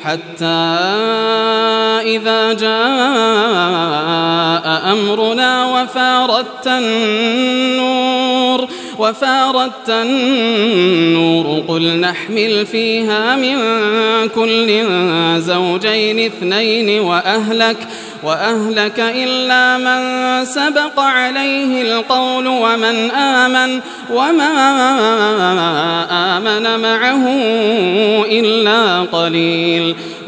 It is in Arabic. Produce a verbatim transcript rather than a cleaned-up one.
حتى إذا جاء أمرنا وفارت النور وفارت النور قل نحمل فيها من كل زوجين اثنين وأهلك وأهلك إلا من سبق عليه القول ومن آمن وما آمن معه إلا قليل